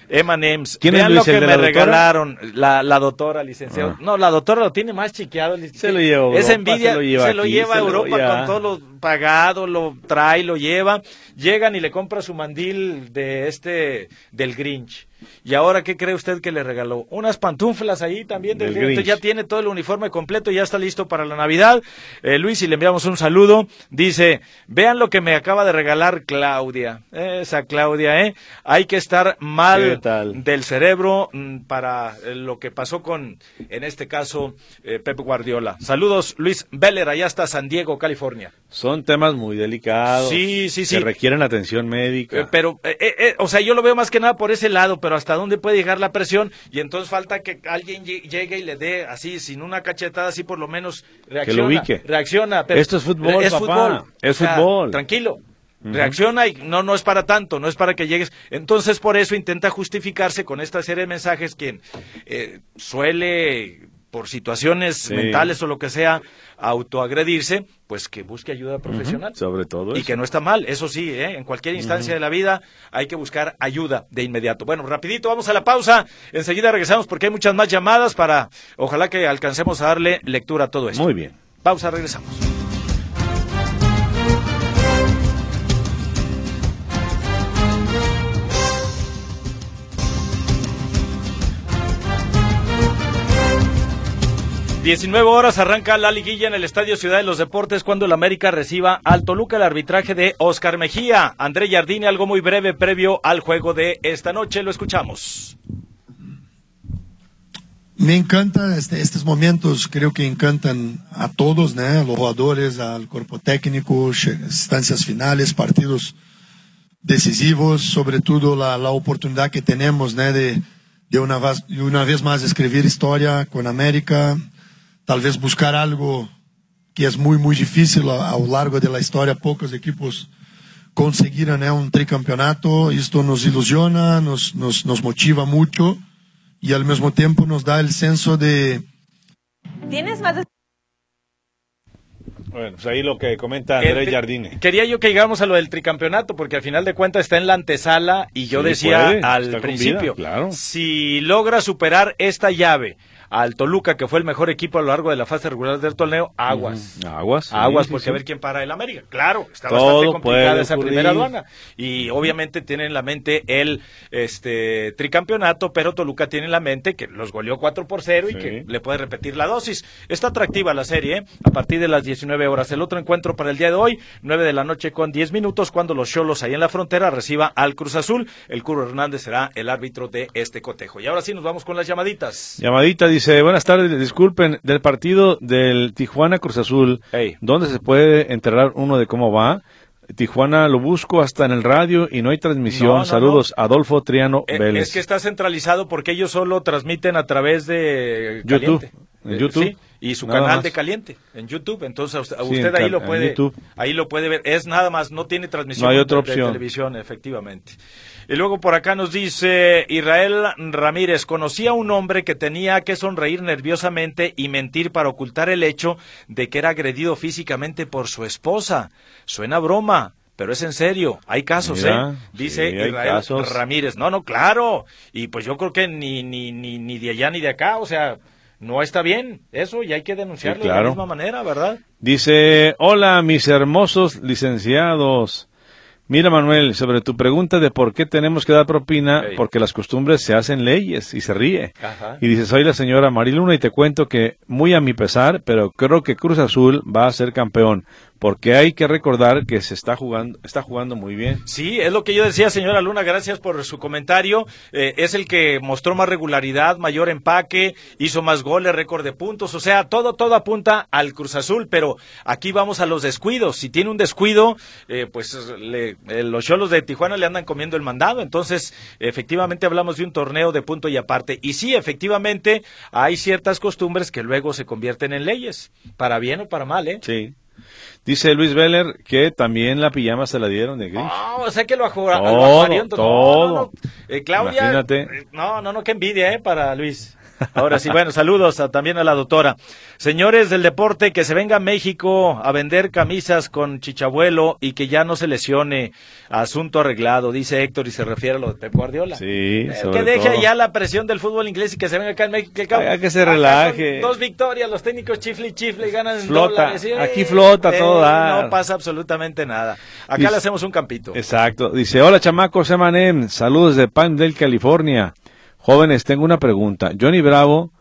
eme and eme's.
¿Quién es
Vean
Luis,
lo
el
que
de
me
la doctora?
regalaron, la, la doctora, licenciado.
Ah.
No, la doctora lo tiene más chiqueado.
Se lo lleva a Europa,
Esa envidia
se lo lleva
se lo
aquí,
lleva a
se lo-
Europa
ya.
con todo lo pagado, lo trae, lo lleva. Llegan y le compra su mandil de este, del Grinch. Y ahora, ¿qué cree usted que le regaló? Unas pantuflas ahí también del
Del
Grinch. Entonces
Grinch.
ya tiene todo el uniforme completo, ya está listo para la Navidad. Eh, Luis, y le enviamos un saludo. Dice, vean lo que me acaba de regalar Claudia. Esa Claudia, ¿eh? Hay que estar
¿Qué
mal
tal?
del cerebro mm, para eh, lo que pasó con, en este caso, eh, Pep Guardiola. Saludos, Luis Beller, allá hasta San Diego, California.
Son temas muy delicados.
Sí, sí, sí.
Que requieren atención médica.
Eh, pero, eh, eh, eh, o sea, yo lo veo más que nada por ese lado, pero hasta dónde puede llegar la presión, y entonces falta que alguien lle- llegue y le dé así, sin una cachetada, así por lo menos reacciona.
ubique.
Reacciona. Pero,
Esto es fútbol,
es
papá,
fútbol.
es fútbol.
Tranquilo. Reacciona y no, no es para tanto, no es para que llegues. Entonces, por eso intenta justificarse con esta serie de mensajes que eh, suele, por situaciones
Sí.
mentales o lo que sea, autoagredirse, pues que busque ayuda profesional.
Sobre todo
Y
eso.
que no está mal, eso sí, ¿eh? En cualquier instancia de la vida hay que buscar ayuda de inmediato. Bueno, rapidito, vamos a la pausa, enseguida regresamos porque hay muchas más llamadas para, ojalá que alcancemos a darle lectura a todo esto.
Muy bien.
Pausa, regresamos. diecinueve horas arranca la liguilla en el Estadio Ciudad de los Deportes cuando el América reciba al Toluca, el arbitraje de Oscar Mejía. André Jardine, algo muy breve previo al juego de esta noche, lo escuchamos.
Me encanta este, estos momentos, creo que encantan a todos, ¿no? A los jugadores, al cuerpo técnico, instancias finales, partidos decisivos, sobre todo la, la oportunidad que tenemos, ¿no? de, de una, vez, de una vez más escribir historia con América, tal vez buscar algo que es muy, muy difícil a, a lo largo de la historia, pocos equipos conseguiram, ¿no? un tricampeonato. Esto nos ilusiona, nos, nos, nos motiva mucho y al mismo tiempo nos da el senso de...
¿Tienes más de...
Bueno, pues ahí lo que comenta Andrés
Eh,
Jardine.
Quería yo que llegáramos a lo del tricampeonato, porque al final de cuentas está en la antesala y yo
Sí,
decía
puede,
al
está con
principio,
vida, claro.
si logra superar esta llave al Toluca, que fue el mejor equipo a lo largo de la fase regular del torneo, aguas.
Ujú. Aguas. sí,
Aguas,
sí,
porque
sí.
a ver quién para el América. Claro, está
Todo
bastante complicada
puede
esa
ocurrir.
primera aduana. Y obviamente tiene en la mente el este tricampeonato, pero Toluca tiene en la mente que los goleó cuatro por cero y
Sí.
que le puede repetir la dosis. Está atractiva la serie, ¿eh? A partir de las diecinueve horas. El otro encuentro para el día de hoy, nueve de la noche con diez minutos, cuando los Xolos ahí en la frontera reciba al Cruz Azul. El Curro Hernández será el árbitro de este cotejo. Y ahora sí nos vamos con las llamaditas.
Llamadita dice, buenas tardes, disculpen, del partido del Tijuana Cruz Azul,
Ey.
¿dónde se puede enterar uno de cómo va? Tijuana lo busco hasta en el radio y no hay transmisión.
No, no,
Saludos, Adolfo Triano
Eh,
Vélez.
Es que está centralizado porque ellos solo transmiten a través de
YouTube.
Caliente.
En
Eh,
YouTube.
sí, y su
Nada
canal
más.
de Caliente en YouTube. Entonces a usted, a
Sí,
usted
en
ahí
cal-
lo
en
puede
YouTube.
ahí lo puede ver. Es nada más, no tiene transmisión
No hay otra
de, de
opción.
televisión, efectivamente. Y luego por acá nos dice Israel Ramírez, conocí a un hombre que tenía que sonreír nerviosamente y mentir para ocultar el hecho de que era agredido físicamente por su esposa. Suena broma, pero es en serio, hay casos,
Mira,
¿eh? Dice
sí, hay
Israel
casos.
Ramírez. No, no, claro. Y pues yo creo que ni, ni, ni, ni de allá ni de acá, o sea, no está bien eso y hay que denunciarlo
Sí,
de
claro.
la misma manera, ¿verdad?
Dice, hola mis hermosos licenciados. Mira Manuel, sobre tu pregunta de por qué tenemos que dar propina,
Ey.
porque las costumbres se hacen leyes y se ríe.
Ajá.
Y dice, soy la señora Mariluna y te cuento que muy a mi pesar, pero creo que Cruz Azul va a ser campeón, porque hay que recordar que se está jugando, está jugando muy bien.
Sí, es lo que yo decía, señora Luna, gracias por su comentario. Eh, es el que mostró más regularidad, mayor empaque, hizo más goles, récord de puntos, o sea, todo, todo apunta al Cruz Azul, pero aquí vamos a los descuidos. Si tiene un descuido, eh, pues le, eh, los Xolos de Tijuana le andan comiendo el mandado, entonces efectivamente hablamos de un torneo de punto y aparte. Y sí, efectivamente, hay ciertas costumbres que luego se convierten en leyes, para bien o para mal, ¿eh?
Sí. Dice Luis Veller que también la pijama se la dieron de Grinch.
No, o sea que lo ajugaron.
Todo, todo.
No, no, no. Eh, Claudia,
Imagínate.
eh, no, no, no, qué envidia, eh, para Luis. Ahora sí, bueno, saludos a, también a la doctora. Señores del deporte, que se venga a México a vender camisas con Chichabuelo y que ya no se lesione. Asunto arreglado, dice Héctor, y se refiere a lo de Pep Guardiola.
Sí,
eh,
sobre
Que deje
todo.
ya la presión del fútbol inglés y que se venga acá en México. Que,
Haga que se
acá
relaje.
con dos victorias, los técnicos chifle y chifle y ganan en
Flota,
dólares. Eh,
aquí flota
eh,
todo dar.
No pasa absolutamente nada. Acá
Dice-
le hacemos un campito.
Exacto. Dice, hola chamacos, Emanem, saludos de Palmdale, California. Jóvenes, tengo una pregunta. Johnny Bravo,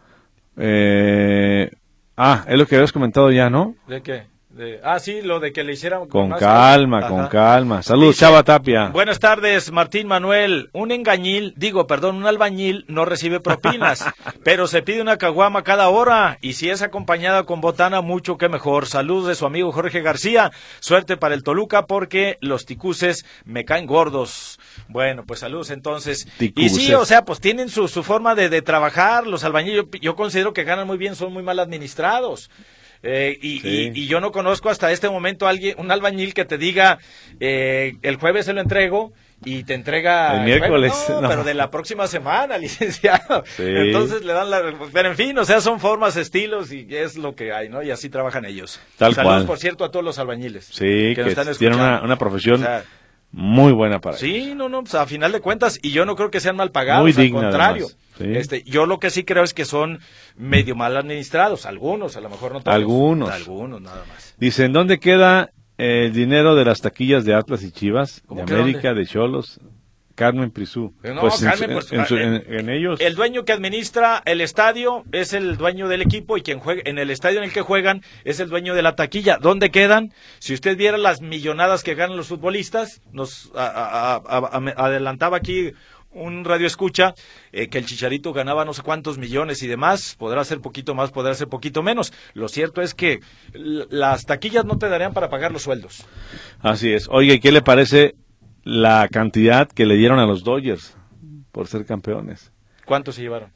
eh... ah, es lo que habías comentado ya, ¿no?
¿De qué? De- ah, sí, lo de que le hicieran
Con
más
calma,
Ajá.
con calma. Saludos,
Dice,
Chava Tapia.
Buenas tardes, Martín Manuel. Un engañil, digo, perdón, un albañil no recibe propinas, pero se pide una caguama cada hora y si es acompañada con botana, mucho que mejor. Saludos de su amigo Jorge García. Suerte para el Toluca porque los ticuces me caen gordos. Bueno, pues saludos entonces.
Ticuces.
Y sí, o sea, pues tienen su, su forma de, de trabajar. Los albañiles, yo, yo considero que ganan muy bien, son muy mal administrados. Eh, y,
Sí.
y, y yo no conozco hasta este momento a alguien, un albañil que te diga eh, el jueves se lo entrego y te entrega
El miércoles,
jueves. No,
no.
pero de la próxima semana, licenciado.
Sí.
Entonces le dan la, pero en fin, o sea, son formas, estilos y es lo que hay, ¿no? Y así trabajan ellos.
Tal
Saludos,
cual.
por cierto, a todos los albañiles.
Sí, que,
nos están
tiene una,
escuchando.
una profesión
O sea,
muy buena para ellos.
sí, no, no, pues a final de cuentas, y yo no creo que sean mal pagados,
Muy
al
digna,
contrario.
además, sí.
Este, yo lo que sí creo es que son medio mal administrados, algunos, a lo mejor no todos.
Algunos.
Algunos, nada más.
Dice, ¿en dónde queda el dinero de las taquillas de Atlas y Chivas? De
¿Cómo que
América, de Cholos, Carmen Prisú.
No,
pues, en
Carmen,
su-
pues,
en, su-
eh,
en- en ellos.
El dueño que administra el estadio es el dueño del equipo y quien juega en el estadio en el que juegan es el dueño de la taquilla. ¿Dónde quedan? Si usted viera las millonadas que ganan los futbolistas, nos a- a- a- a- adelantaba aquí un radio escucha eh, que el Chicharito ganaba no sé cuántos millones y demás, podrá ser poquito más, podrá ser poquito menos. Lo cierto es que l- las taquillas no te darían para pagar los sueldos.
Así es. Oye, ¿y qué le parece la cantidad que le dieron a los Dodgers por ser campeones?
¿Cuántos se llevaron?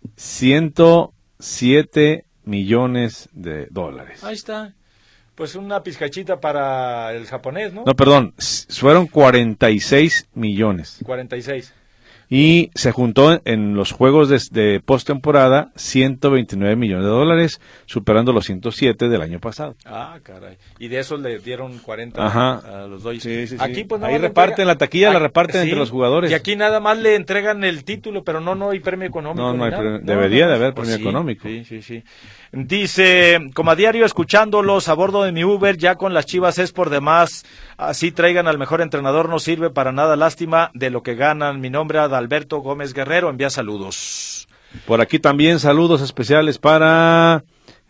ciento siete millones de dólares.
Ahí está. Pues una pizcachita para el japonés, ¿no?
No, perdón, s- fueron cuarenta y seis millones.
cuarenta y seis.
Y se juntó en los juegos de, de postemporada ciento veintinueve millones de dólares, superando los ciento siete del año pasado.
Ah, caray. Y de esos le dieron cuarenta
Ajá.
a los Dodgers.
Sí, sí, sí.
Aquí pues nada
Ahí
más le
reparten la taquilla, la
Ah,
reparten
sí.
entre los jugadores.
Y aquí nada más le entregan el título, pero no no hay premio económico.
No, no
ni
hay
nada.
premio- debería de haber
Pues
premio
sí,
económico.
Sí, sí, sí. Dice, como a diario escuchándolos a bordo de mi Uber, ya con las Chivas es por demás. Así traigan al mejor entrenador, no sirve para nada, lástima de lo que ganan. Mi nombre es Adalberto Gómez Guerrero, envía saludos.
Por aquí también saludos especiales para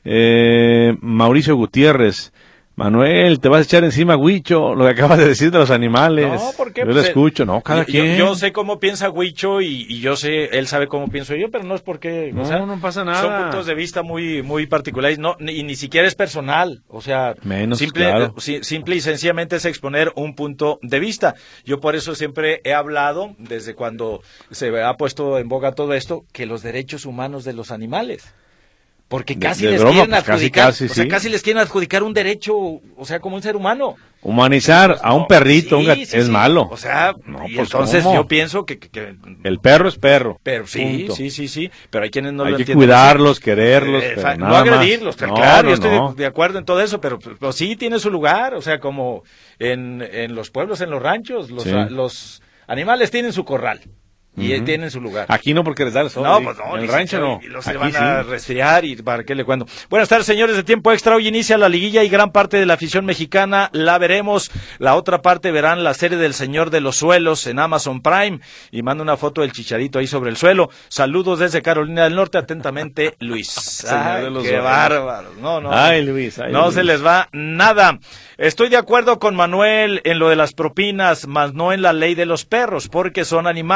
eh, Mauricio Gutiérrez. Manuel, te vas a echar encima, Huicho, lo que acabas de decir de los animales.
No, ¿por qué?
Yo lo
Pues,
escucho, no, cada
yo,
quien.
Yo, yo sé cómo piensa Huicho y, y yo sé, él sabe cómo pienso yo, pero no es porque...
No,
o sea,
no pasa nada.
Son puntos de vista muy muy particulares, no, ni, y ni siquiera es personal, o sea...
Menos,
simple,
claro.
si- simple y sencillamente es exponer un punto de vista. Yo por eso siempre he hablado, desde cuando se ha puesto en boga todo esto, que los derechos humanos de los animales... Porque
De-
casi
de
les
broma,
quieren
pues, casi,
adjudicar,
casi,
o sea,
sí.
casi les quieren adjudicar un derecho, o sea, como un ser humano.
Humanizar a un perrito
Sí,
un gat-
sí,
es
sí.
malo.
O sea,
No,
y
pues,
entonces
¿cómo?
yo pienso que, que- que-
El perro es perro.
pero sí,
punto.
sí, sí, sí, pero hay quienes no
Hay
lo
que
entienden.
cuidarlos, quererlos,
Eh,
pero
fa- no
nada más.
agredirlos,
No,
claro,
no,
yo estoy de-
no.
De, acuerdo en todo eso, pero, pero sí tiene su lugar, o sea, como en, en los pueblos, en los ranchos, los,
Sí.
a- los animales tienen su corral y eh,
Ujú.
tienen su lugar.
Aquí no porque les da el sol.
No,
sí.
pues no,
En el
licenciado,
rancho no.
y los se
Aquí
van a
sí.
resfriar y para qué le cuento. Buenas tardes, señores de Tiempo Extra. Hoy inicia la liguilla y gran parte de la afición mexicana la veremos. La otra parte verán la serie del Señor de los Suelos en Amazon Prime. Y manda una foto del Chicharito ahí sobre el suelo. Saludos desde Carolina del Norte. Atentamente, Luis.
Señor
Ay,
de los
qué
Suelos.
bárbaros. No, no.
Ay, Luis, ay,
no
Luis.
se les va nada. Estoy de acuerdo con Manuel en lo de las propinas, mas no en la ley de los perros, porque son animales que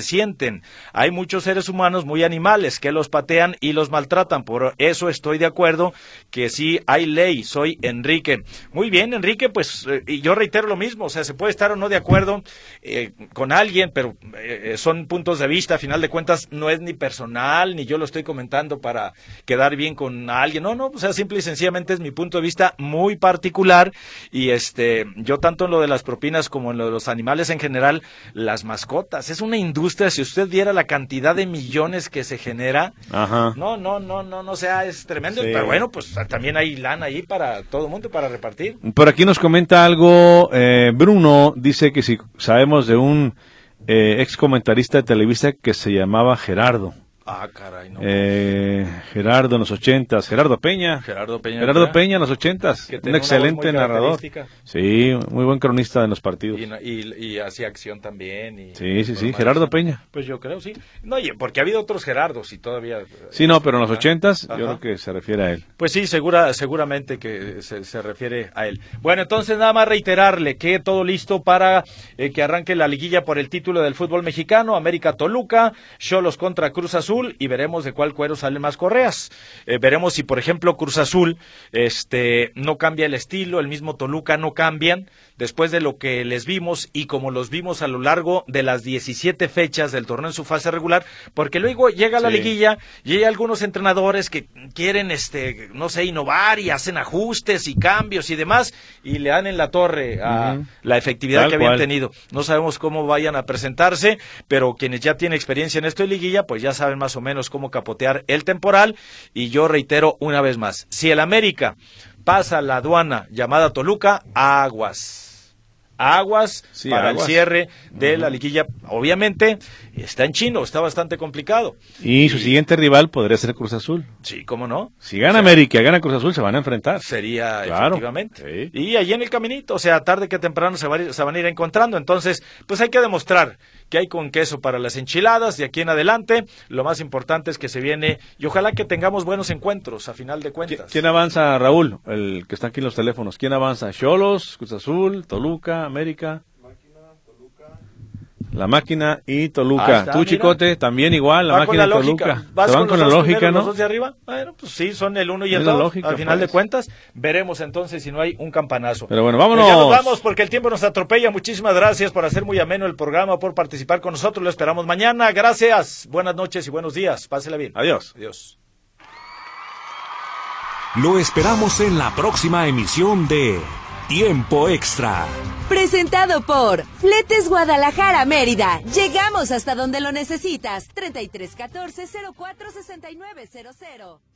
sienten. Hay muchos seres humanos muy animales que los patean y los maltratan. Por eso estoy de acuerdo que sí hay ley. Soy Enrique. Muy bien, Enrique, pues eh, y yo reitero lo mismo. O sea, se puede estar o no de acuerdo eh, con alguien, pero eh, son puntos de vista. A final de cuentas, no es ni personal, ni yo lo estoy comentando para quedar bien con alguien. No, no, o sea, simple y sencillamente es mi punto de vista muy particular. Y este, yo tanto en lo de las propinas como en lo de los animales en general, las mascotas, es una industria. Si usted viera la cantidad de millones que se genera,
Ajá.
no, no, no, no, no, o sea, es tremendo.
Sí.
Pero bueno, pues también hay lana ahí para todo el mundo para repartir.
Por aquí nos comenta algo, eh, Bruno dice que si sabemos de un eh, ex comentarista de Televisa que se llamaba Gerardo.
Ah, caray, no.
Eh, Gerardo en los ochentas, Gerardo Peña.
Gerardo Peña.
Gerardo Peña en los ochentas,
Que
un
tenía
excelente
una voz muy
narrador.
característica.
Sí, muy buen cronista en los partidos.
Y, y, y hacía acción también. Y,
Sí, sí, sí,
bueno,
Gerardo
eso.
Peña.
Pues yo creo, sí. No, oye, porque ha habido otros Gerardos y todavía...
Sí, no, pero en los
Ajá.
ochentas
Ajá.
yo creo que se refiere a él.
Pues sí, segura, seguramente que se, se refiere a él. Bueno, entonces nada más reiterarle que todo listo para eh, que arranque la liguilla por el título del fútbol mexicano, América Toluca, Xolos contra Cruz Azul, y veremos de cuál cuero salen más correas. Eh, veremos si, por ejemplo, Cruz Azul este, no cambia el estilo, el mismo Toluca no cambian, después de lo que les vimos y como los vimos a lo largo de las diecisiete fechas del torneo en su fase regular, porque luego llega la
Sí.
liguilla y hay algunos entrenadores que quieren, este, no sé, innovar y hacen ajustes y cambios y demás, y le dan en la torre a
Ujú.
la efectividad
Tal
que habían
cual.
tenido. No sabemos cómo vayan a presentarse, pero quienes ya tienen experiencia en esto de liguilla, pues ya saben más o menos cómo capotear el temporal. Y yo reitero una vez más, si el América pasa la aduana llamada Toluca, aguas. Aguas
Sí,
para
aguas.
el cierre de la liguilla. Obviamente está en chino, está bastante complicado.
Y su siguiente rival podría ser Cruz Azul.
Sí, ¿cómo no?
Si gana
O sea,
América y gana Cruz Azul, se van a enfrentar.
Sería
Claro,
efectivamente.
sí.
Y allí en el caminito, o sea, tarde que temprano se, va a ir- se van a ir encontrando. Entonces, pues hay que demostrar que hay con queso para las enchiladas de aquí en adelante. Lo más importante es que se viene y ojalá que tengamos buenos encuentros a final de
¿Qui-
cuentas.
¿Quién avanza, Raúl? El que está aquí en los teléfonos. ¿Quién avanza? Xolos, Cruz Azul, Toluca, América. La máquina y Toluca.
Ahí está,
Tú,
mira.
Chicote, también igual, la
Va
máquina
con la
y
lógica.
Toluca.
¿Vas
Se van con,
los
la
dos
lógica,
primeros,
¿no?
los dos de arriba? Bueno, pues sí, son el uno y el
Es la
dos.
lógica,
Al final
pues.
de cuentas, veremos entonces si no hay un campanazo.
Pero bueno, vámonos.
Pues ya nos vamos porque el tiempo nos atropella. Muchísimas gracias por hacer muy ameno el programa, por participar con nosotros. Lo esperamos mañana. Gracias. Buenas noches y buenos días. Pásela bien.
Adiós.
Adiós.
Lo esperamos en la próxima emisión de Tiempo Extra.
Presentado por Fletes Guadalajara Mérida. Llegamos hasta donde lo necesitas. treinta y tres catorce cero cuatro sesenta y nueve cero cero.